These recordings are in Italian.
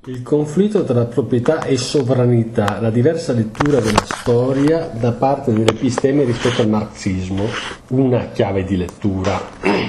Il conflitto tra proprietà e sovranità, la diversa lettura della storia da parte delle episteme rispetto al marxismo, una chiave di lettura,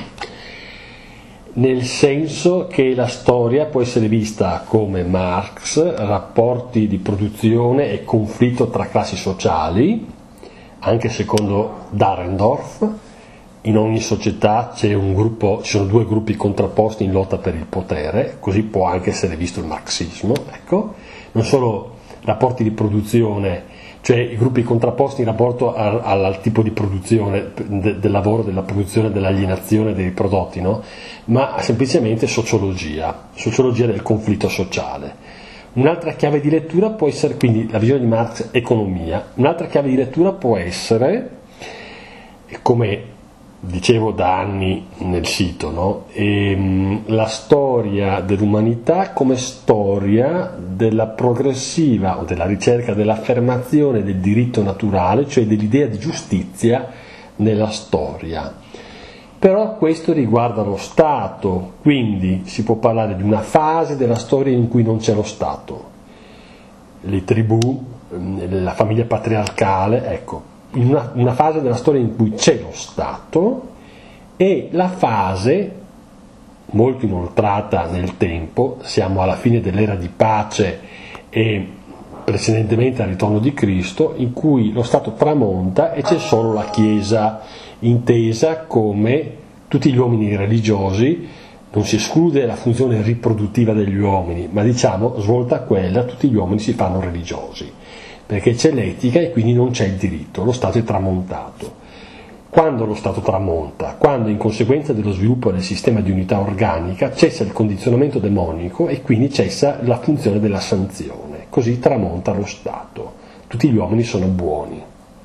nel senso che la storia può essere vista come Marx, rapporti di produzione e conflitto tra classi sociali, anche secondo Dahrendorf. In ogni società ci sono due gruppi contrapposti in lotta per il potere, così può anche essere visto il marxismo, ecco. Non solo rapporti di produzione, cioè i gruppi contrapposti in rapporto al tipo di produzione del lavoro, della produzione, dell'alienazione dei prodotti, no? Ma semplicemente sociologia del conflitto sociale. Un'altra chiave di lettura può essere, quindi la visione di Marx, economia. Un'altra chiave di lettura può essere, come dicevo da anni nel sito, no? La storia dell'umanità come storia della progressiva o della ricerca dell'affermazione del diritto naturale, cioè dell'idea di giustizia nella storia. Però questo riguarda lo Stato, quindi si può parlare di una fase della storia in cui non c'è lo Stato, le tribù, la famiglia patriarcale, ecco. In una fase della storia in cui c'è lo Stato, e la fase molto inoltrata nel tempo, siamo alla fine dell'era di pace e precedentemente al ritorno di Cristo, in cui lo Stato tramonta e c'è solo la Chiesa, intesa come tutti gli uomini religiosi. Non si esclude la funzione riproduttiva degli uomini, ma diciamo, svolta quella, tutti gli uomini si fanno religiosi, perché c'è l'etica e quindi non c'è il diritto, lo Stato è tramontato. Quando lo Stato tramonta? Quando in conseguenza dello sviluppo del sistema di unità organica cessa il condizionamento demonico e quindi cessa la funzione della sanzione, così tramonta lo Stato, tutti gli uomini sono buoni.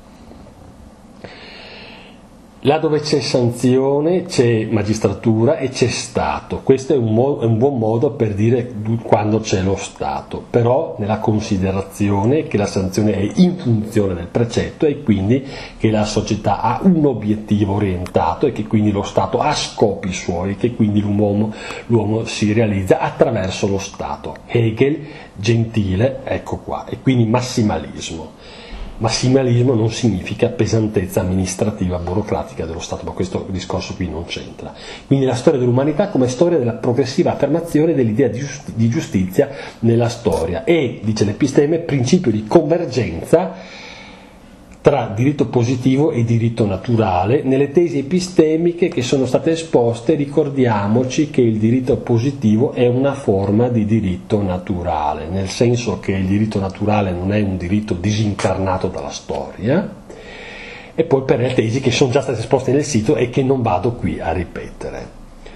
Là dove c'è sanzione c'è magistratura e c'è Stato. Questo è un buon modo per dire quando c'è lo Stato, però nella considerazione che la sanzione è in funzione del precetto e quindi che la società ha un obiettivo orientato e che quindi lo Stato ha scopi suoi, che quindi l'uomo si realizza attraverso lo Stato. Hegel, Gentile, ecco qua, e quindi massimalismo. Massimalismo non significa pesantezza amministrativa, burocratica dello Stato, ma questo discorso qui non c'entra. Quindi la storia dell'umanità come storia della progressiva affermazione dell'idea di giustizia nella storia e, dice l'Episteme, principio di convergenza tra diritto positivo e diritto naturale. Nelle tesi epistemiche che sono state esposte ricordiamoci che il diritto positivo è una forma di diritto naturale, nel senso che il diritto naturale non è un diritto disincarnato dalla storia, e poi per le tesi che sono già state esposte nel sito e che non vado qui a ripetere.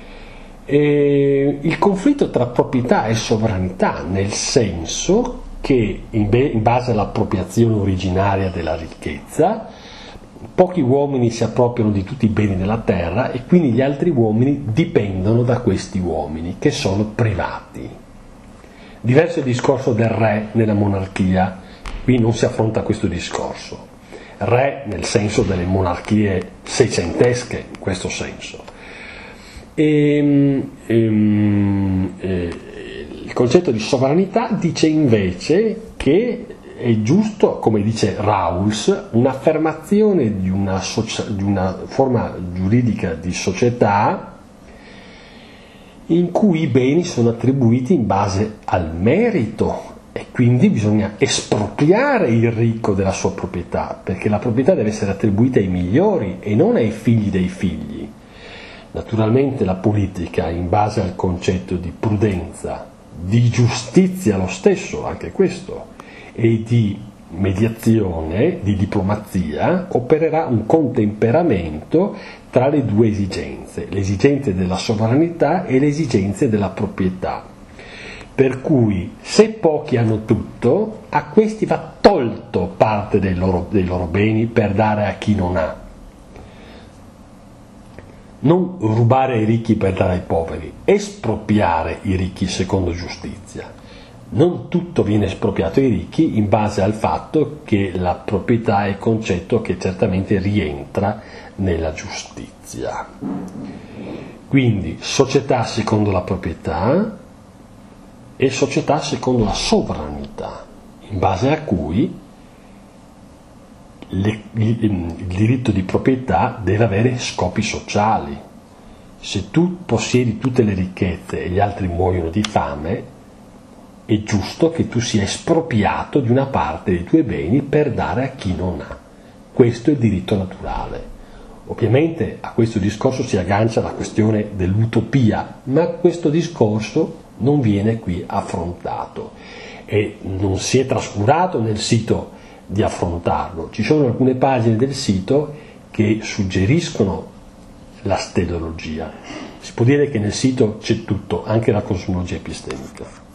Il conflitto tra proprietà e sovranità, nel senso che in base all'appropriazione originaria della ricchezza, pochi uomini si appropriano di tutti i beni della terra e quindi gli altri uomini dipendono da questi uomini, che sono privati. Diverso è il discorso del re nella monarchia, qui non si affronta questo discorso. Re nel senso delle monarchie seicentesche, in questo senso. Il concetto di sovranità dice invece che è giusto, come dice Rawls, un'affermazione di una forma giuridica di società in cui i beni sono attribuiti in base al merito e quindi bisogna espropriare il ricco della sua proprietà, perché la proprietà deve essere attribuita ai migliori e non ai figli dei figli. Naturalmente la politica, in base al concetto di prudenza, di giustizia lo stesso, anche questo, e di mediazione, di diplomazia, opererà un contemperamento tra le due esigenze, le esigenze della sovranità e le esigenze della proprietà. Per cui se pochi hanno tutto, a questi va tolto parte dei loro beni per dare a chi non ha. Non rubare ai ricchi per dare ai poveri, espropriare i ricchi secondo giustizia. Non tutto viene espropriato ai ricchi in base al fatto che la proprietà è concetto che certamente rientra nella giustizia. Quindi società secondo la proprietà, e società secondo la sovranità, in base a cui il diritto di proprietà deve avere scopi sociali. Se tu possiedi tutte le ricchezze e gli altri muoiono di fame, è giusto che tu sia espropriato di una parte dei tuoi beni per dare a chi non ha. Questo è il diritto naturale. Ovviamente a questo discorso si aggancia la questione dell'utopia, ma questo discorso non viene qui affrontato e non si è trascurato nel sito di affrontarlo. Ci sono alcune pagine del sito che suggeriscono la stellologia. Si può dire che nel sito c'è tutto, anche la cosmologia epistemica.